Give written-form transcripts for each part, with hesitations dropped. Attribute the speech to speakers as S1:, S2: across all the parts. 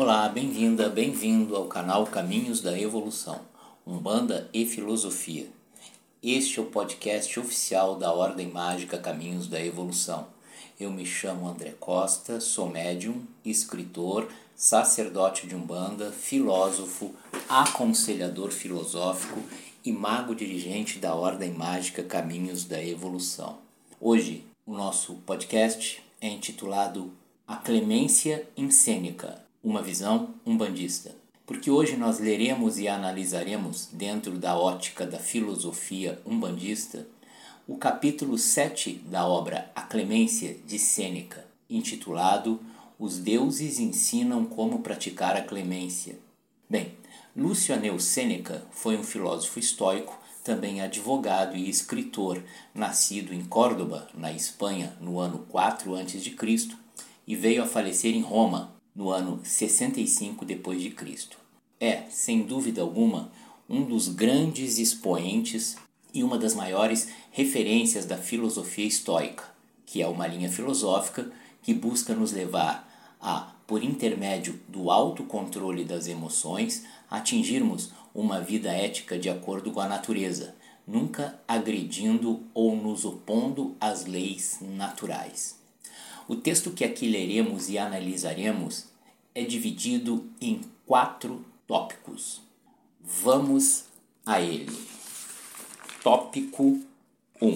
S1: Olá, bem-vinda, bem-vindo ao canal Caminhos da Evolução, Umbanda e Filosofia. Este é o podcast oficial da Ordem Mágica Caminhos da Evolução. Eu me chamo André Costa, sou médium, escritor, sacerdote de Umbanda, filósofo, aconselhador filosófico e mago dirigente da Ordem Mágica Caminhos da Evolução. Hoje, o nosso podcast é intitulado A Clemência Incênica, uma visão umbandista. Porque hoje nós leremos e analisaremos, dentro da ótica da filosofia umbandista, o capítulo 7 da obra A Clemência de Sêneca, intitulado Os Deuses Ensinam Como Praticar a Clemência. Bem, Lúcio Aneu Sêneca foi um filósofo estoico, também advogado e escritor, nascido em Córdoba, na Espanha, no ano 4 a.C., e veio a falecer em Roma, no ano 65 d.C. É, sem dúvida alguma, um dos grandes expoentes e uma das maiores referências da filosofia estoica, que é uma linha filosófica que busca nos levar a, por intermédio do autocontrole das emoções, atingirmos uma vida ética de acordo com a natureza, nunca agredindo ou nos opondo às leis naturais. O texto que aqui leremos e analisaremos é dividido em 4 tópicos. Vamos a ele. Tópico 1.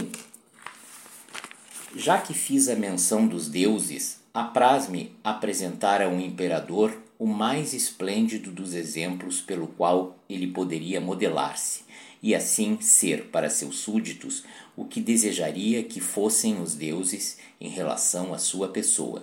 S1: Já que fiz a menção dos deuses, apraz-me apresentar ao imperador o mais esplêndido dos exemplos pelo qual ele poderia modelar-se, e assim ser para seus súditos o que desejaria que fossem os deuses em relação à sua pessoa.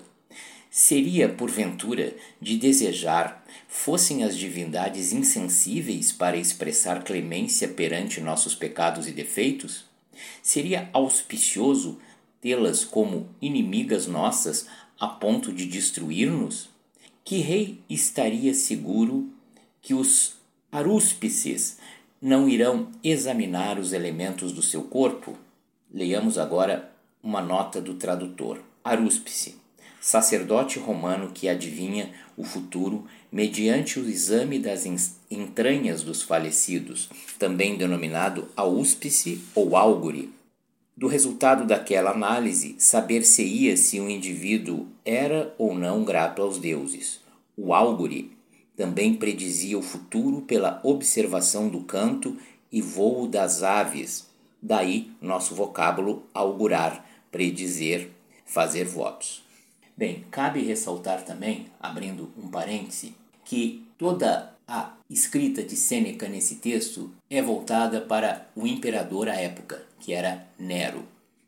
S1: Seria, porventura, de desejar fossem as divindades insensíveis para expressar clemência perante nossos pecados e defeitos? Seria auspicioso tê-las como inimigas nossas a ponto de destruir-nos? Que rei estaria seguro que os arúspices não irão examinar os elementos do seu corpo? Leiamos agora uma nota do tradutor. Arúspice, sacerdote romano que adivinha o futuro mediante o exame das entranhas dos falecidos, também denominado auspice ou álgore. Do resultado daquela análise, saber-se-ia se um indivíduo era ou não grato aos deuses. O álgore também predizia o futuro pela observação do canto e voo das aves. Daí nosso vocábulo augurar, predizer, fazer votos. Bem, cabe ressaltar também, abrindo um parêntese, que toda a escrita de Sêneca nesse texto é voltada para o imperador à época, que era Nero.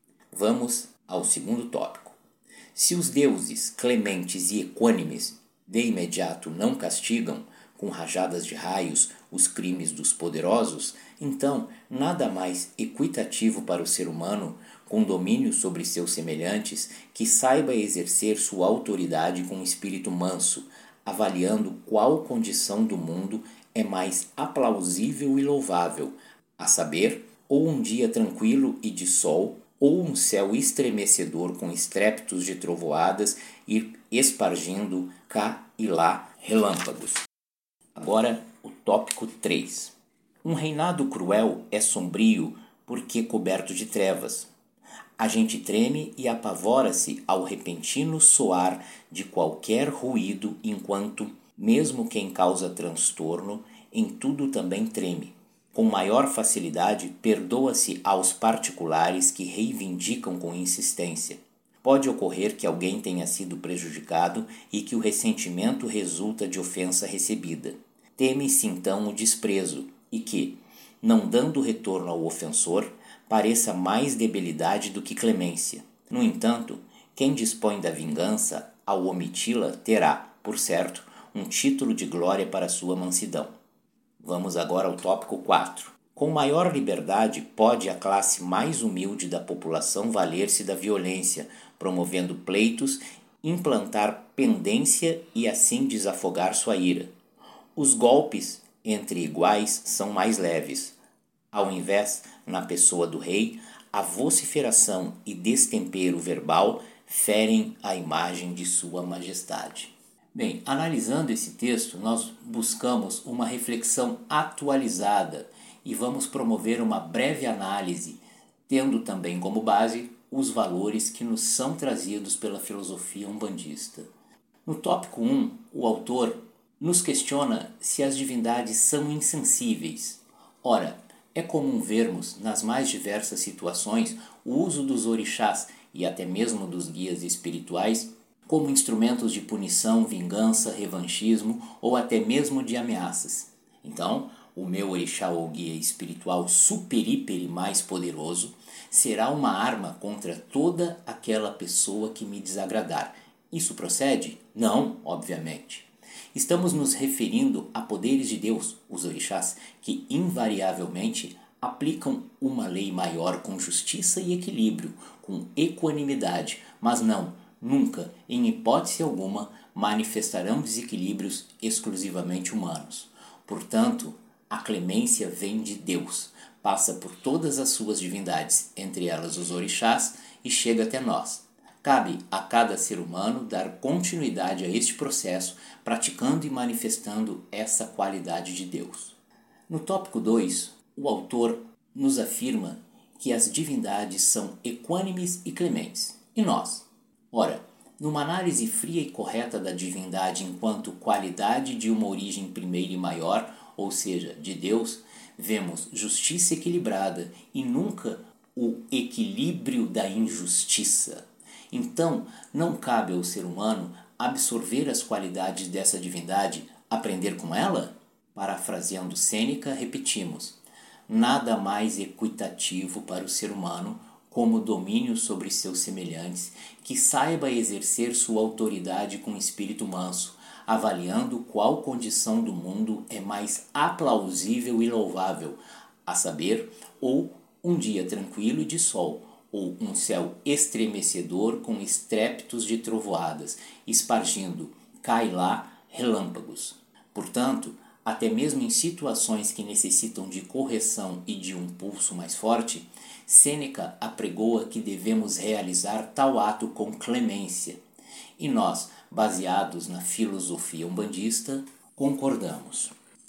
S1: Vamos ao segundo tópico. Se os deuses clementes e equânimes de imediato não castigam, com rajadas de raios, os crimes dos poderosos, então nada mais equitativo para o ser humano, com domínio sobre seus semelhantes, que saiba exercer sua autoridade com espírito manso, avaliando qual condição do mundo é mais aplausível e louvável, a saber, ou um dia tranquilo e de sol, ou um céu estremecedor com estrépitos de trovoadas e espargindo cá e lá relâmpagos. Agora, o tópico 3. Um reinado cruel é sombrio porque coberto de trevas. A gente treme e apavora-se ao repentino soar de qualquer ruído, enquanto, mesmo quem causa transtorno, em tudo também treme. Com maior facilidade, perdoa-se aos particulares que reivindicam com insistência. Pode ocorrer que alguém tenha sido prejudicado e que o ressentimento resulta de ofensa recebida. Teme-se então o desprezo e que, não dando retorno ao ofensor, pareça mais debilidade do que clemência. No entanto, quem dispõe da vingança, ao omiti-la, terá, por certo, um título de glória para sua mansidão. Vamos agora ao tópico 4. Com maior liberdade, pode a classe mais humilde da população valer-se da violência, promovendo pleitos, implantar pendência e assim desafogar sua ira. Os golpes entre iguais são mais leves. Ao invés, na pessoa do rei, a vociferação e destempero verbal ferem a imagem de sua majestade. Bem, analisando esse texto, nós buscamos uma reflexão atualizada e vamos promover uma breve análise, tendo também como base os valores que nos são trazidos pela filosofia umbandista. No tópico 1, o autor nos questiona se as divindades são insensíveis. Ora, é comum vermos, nas mais diversas situações, o uso dos orixás e até mesmo dos guias espirituais como instrumentos de punição, vingança, revanchismo ou até mesmo de ameaças. Então, o meu orixá ou guia espiritual super, hiper e mais poderoso será uma arma contra toda aquela pessoa que me desagradar. Isso procede? Não, obviamente. Estamos nos referindo a poderes de Deus, os orixás, que invariavelmente aplicam uma lei maior com justiça e equilíbrio, com equanimidade, mas não, nunca, em hipótese alguma, manifestarão desequilíbrios exclusivamente humanos. Portanto, a clemência vem de Deus, passa por todas as suas divindades, entre elas os orixás, e chega até nós. Cabe a cada ser humano dar continuidade a este processo, praticando e manifestando essa qualidade de Deus. No tópico 2, o autor nos afirma que as divindades são equânimes e clementes. E nós? Ora, numa análise fria e correta da divindade enquanto qualidade de uma origem primeira e maior, ou seja, de Deus, vemos justiça equilibrada e nunca o equilíbrio da injustiça. Então, não cabe ao ser humano absorver as qualidades dessa divindade, aprender com ela? Parafraseando Sêneca, repetimos: nada mais equitativo para o ser humano como domínio sobre seus semelhantes, que saiba exercer sua autoridade com espírito manso, avaliando qual condição do mundo é mais aplausível e louvável, a saber, ou um dia tranquilo e de sol, ou um céu estremecedor com estrépitos de trovoadas, espargindo, cai lá, relâmpagos. Portanto, até mesmo em situações que necessitam de correção e de um pulso mais forte, Sêneca apregoa que devemos realizar tal ato com clemência. E nós, baseados na filosofia umbandista, concordamos.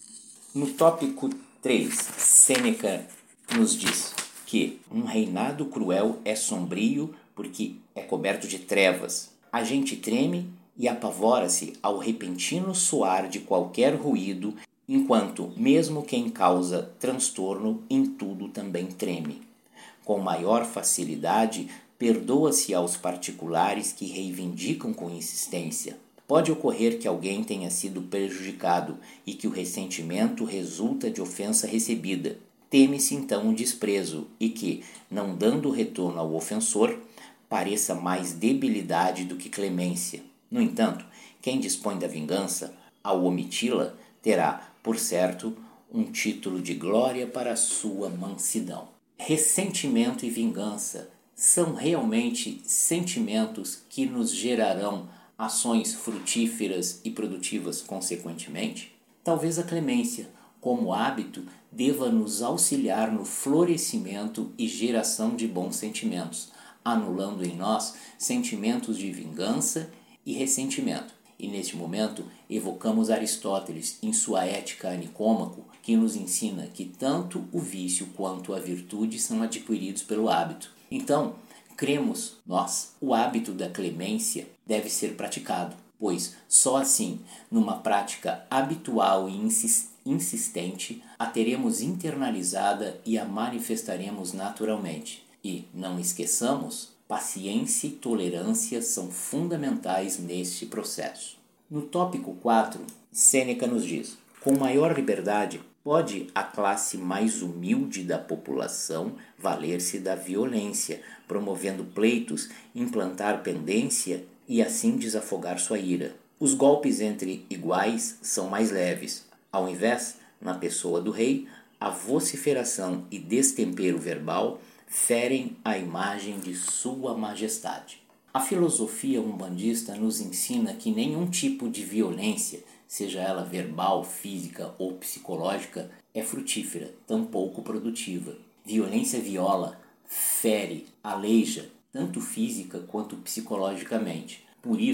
S1: No tópico 3, Sêneca nos diz que um reinado cruel é sombrio porque é coberto de trevas. A gente treme e apavora-se ao repentino soar de qualquer ruído, enquanto mesmo quem causa transtorno em tudo também treme. Com maior facilidade, perdoa-se aos particulares que reivindicam com insistência. Pode ocorrer que alguém tenha sido prejudicado e que o ressentimento resulta de ofensa recebida. Teme-se então o desprezo e que, não dando retorno ao ofensor, pareça mais debilidade do que clemência. No entanto, quem dispõe da vingança, ao omiti-la, terá, por certo, um título de glória para a sua mansidão. Ressentimento e vingança são realmente sentimentos que nos gerarão ações frutíferas e produtivas consequentemente? Talvez a clemência, como hábito, deva nos auxiliar no florescimento e geração de bons sentimentos, anulando em nós sentimentos de vingança e ressentimento. E neste momento evocamos Aristóteles em sua Ética a Nicômaco, que nos ensina que tanto o vício quanto a virtude são adquiridos pelo hábito. Então, cremos nós, o hábito da clemência deve ser praticado, pois só assim, numa prática habitual e insistente, a teremos internalizada e a manifestaremos naturalmente. E, não esqueçamos, paciência e tolerância são fundamentais neste processo. No tópico 4, Sêneca nos diz: com maior liberdade, pode a classe mais humilde da população valer-se da violência, promovendo pleitos, implantar pendência e assim desafogar sua ira. Os golpes entre iguais são mais leves. Ao invés, na pessoa do rei, a vociferação e destempero verbal ferem a imagem de sua majestade. A filosofia umbandista nos ensina que nenhum tipo de violência, seja ela verbal, física ou psicológica, é frutífera, tampouco produtiva. Violência viola, fere, aleija, tanto física quanto psicologicamente. Por isso,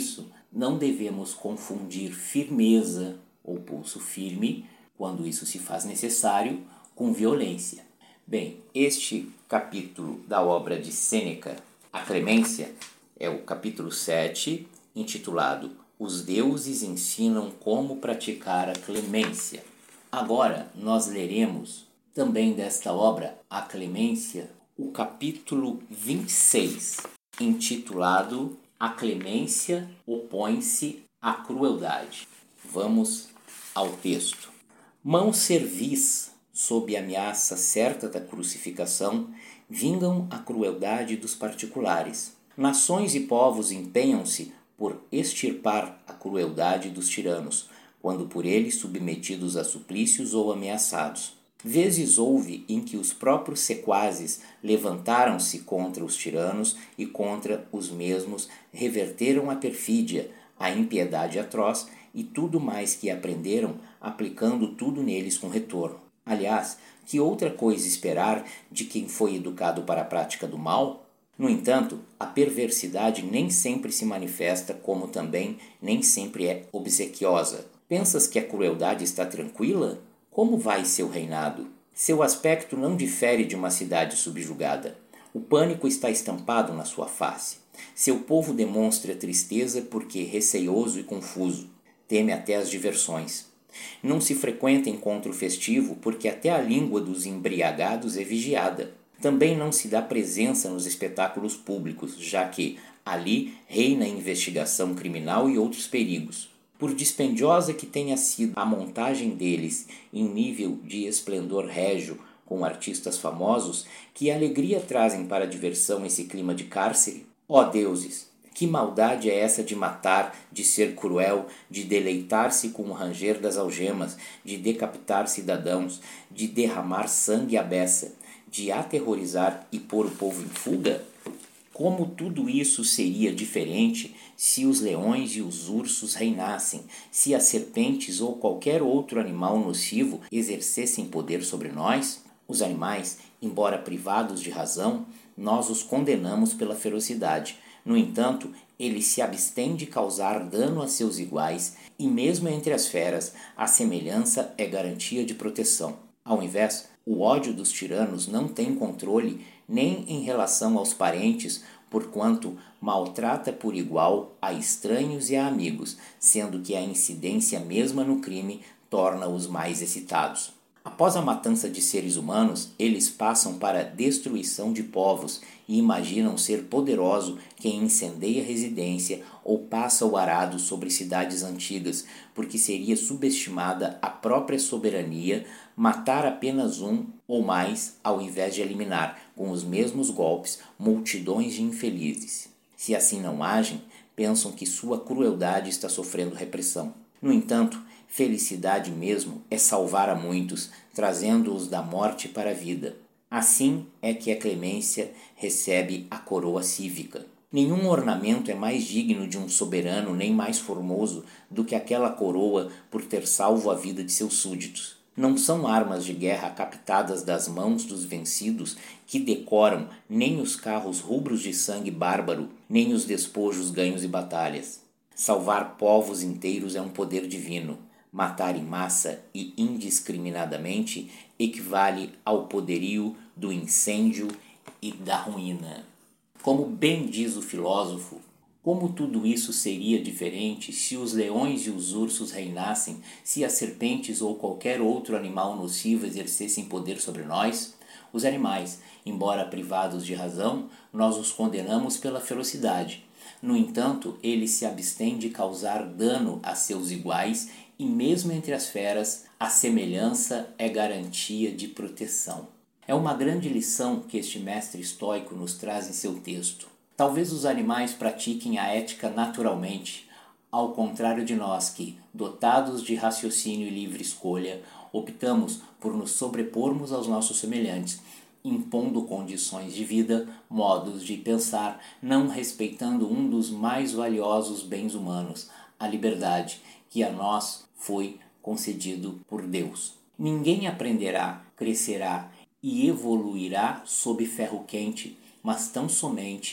S1: não devemos confundir firmeza ou pulso firme, quando isso se faz necessário, com violência. Bem, este capítulo da obra de Sêneca, A Clemência, é o capítulo 7, intitulado Os Deuses Ensinam Como Praticar a Clemência. Agora nós leremos também desta obra, A Clemência, o capítulo 26, intitulado A Clemência opõe-se à crueldade. Vamos ao texto. Mãos servis, sob ameaça certa da crucificação, vingam a crueldade dos particulares. Nações e povos empenham-se por extirpar a crueldade dos tiranos, quando por eles submetidos a suplícios ou ameaçados. Vezes houve em que os próprios sequazes levantaram-se contra os tiranos e contra os mesmos reverteram a perfídia, a impiedade atroz e tudo mais que aprenderam, aplicando tudo neles com retorno. Aliás, que outra coisa esperar de quem foi educado para a prática do mal? No entanto, a perversidade nem sempre se manifesta, como também nem sempre é obsequiosa. Pensas que a crueldade está tranquila? Como vai seu reinado? Seu aspecto não difere de uma cidade subjugada. O pânico está estampado na sua face. Seu povo demonstra tristeza porque receioso e confuso. Teme até as diversões. Não se frequenta encontro festivo porque até a língua dos embriagados é vigiada. Também não se dá presença nos espetáculos públicos, já que ali reina a investigação criminal e outros perigos. Por dispendiosa que tenha sido a montagem deles em nível de esplendor régio com artistas famosos, que alegria trazem para a diversão esse clima de cárcere? Ó deuses, que maldade é essa de matar, de ser cruel, de deleitar-se com o ranger das algemas, de decapitar cidadãos, de derramar sangue à beça, de aterrorizar e pôr o povo em fuga? Como tudo isso seria diferente se os leões e os ursos reinassem, se as serpentes ou qualquer outro animal nocivo exercessem poder sobre nós? Os animais, embora privados de razão, nós os condenamos pela ferocidade. No entanto, eles se abstêm de causar dano a seus iguais e mesmo entre as feras, a semelhança é garantia de proteção. Ao invés, o ódio dos tiranos não tem controle nem em relação aos parentes, porquanto maltrata por igual a estranhos e a amigos, sendo que a incidência mesma no crime torna-os mais excitados. Após a matança de seres humanos, eles passam para a destruição de povos e imaginam ser poderoso quem incendeia residência ou passa o arado sobre cidades antigas, porque seria subestimada a própria soberania matar apenas um ou mais ao invés de eliminar, com os mesmos golpes, multidões de infelizes. Se assim não agem, pensam que sua crueldade está sofrendo repressão. No entanto, felicidade mesmo é salvar a muitos, trazendo-os da morte para a vida. Assim é que a clemência recebe a coroa cívica. Nenhum ornamento é mais digno de um soberano nem mais formoso do que aquela coroa por ter salvo a vida de seus súditos. Não são armas de guerra captadas das mãos dos vencidos que decoram nem os carros rubros de sangue bárbaro, nem os despojos ganhos em batalhas. Salvar povos inteiros é um poder divino. Matar em massa e indiscriminadamente equivale ao poderio do incêndio e da ruína. Como bem diz o filósofo, como tudo isso seria diferente se os leões e os ursos reinassem, se as serpentes ou qualquer outro animal nocivo exercessem poder sobre nós? Os animais, embora privados de razão, nós os condenamos pela ferocidade. No entanto, eles se abstêm de causar dano a seus iguais e mesmo entre as feras, a semelhança é garantia de proteção. É uma grande lição que este mestre estoico nos traz em seu texto. Talvez os animais pratiquem a ética naturalmente, ao contrário de nós que, dotados de raciocínio e livre escolha, optamos por nos sobrepormos aos nossos semelhantes, impondo condições de vida, modos de pensar, não respeitando um dos mais valiosos bens humanos, a liberdade, que a nós foi concedido por Deus. Ninguém aprenderá, crescerá e evoluirá sob ferro quente, mas tão somente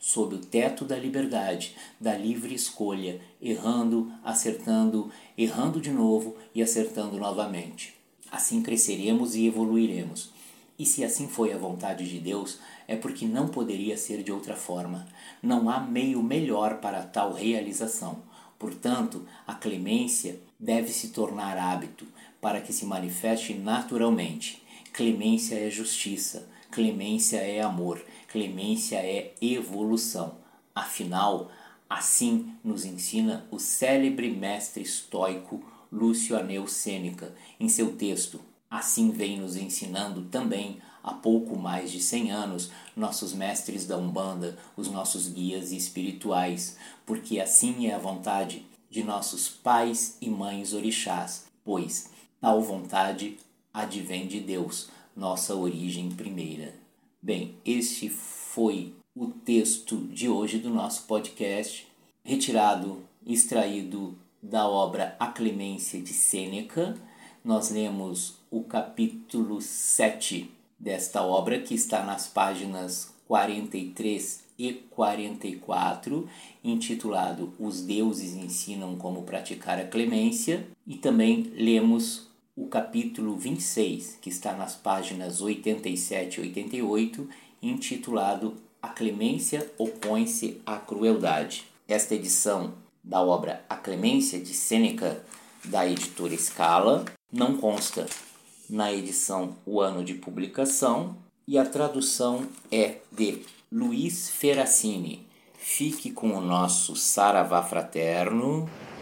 S1: sob o teto da liberdade, da livre escolha, errando, acertando, errando de novo e acertando novamente. Assim cresceremos e evoluiremos. E se assim foi a vontade de Deus, é porque não poderia ser de outra forma. Não há meio melhor para tal realização. Portanto, a clemência deve se tornar hábito, para que se manifeste naturalmente. Clemência é justiça, clemência é amor, clemência é evolução. Afinal, assim nos ensina o célebre mestre estoico Lúcio Aneu Sêneca em seu texto. Assim vem nos ensinando também, há pouco mais de 100 anos, nossos mestres da Umbanda, os nossos guias espirituais, porque assim é a vontade de nossos pais e mães orixás, pois tal vontade advém de Deus, nossa origem primeira. Bem, este foi o texto de hoje do nosso podcast, extraído da obra A Clemência de Sêneca. Nós lemos o capítulo 7 desta obra, que está nas páginas 43 e 44, intitulado Os Deuses Ensinam Como Praticar a Clemência, e também lemos o capítulo 26, que está nas páginas 87 e 88, intitulado A Clemência Opõe-se à Crueldade. Esta edição da obra A Clemência de Sêneca, da editora Scala, não consta na edição o ano de publicação, e a tradução é de Luiz Ferracini. Fique com o nosso Saravá fraterno.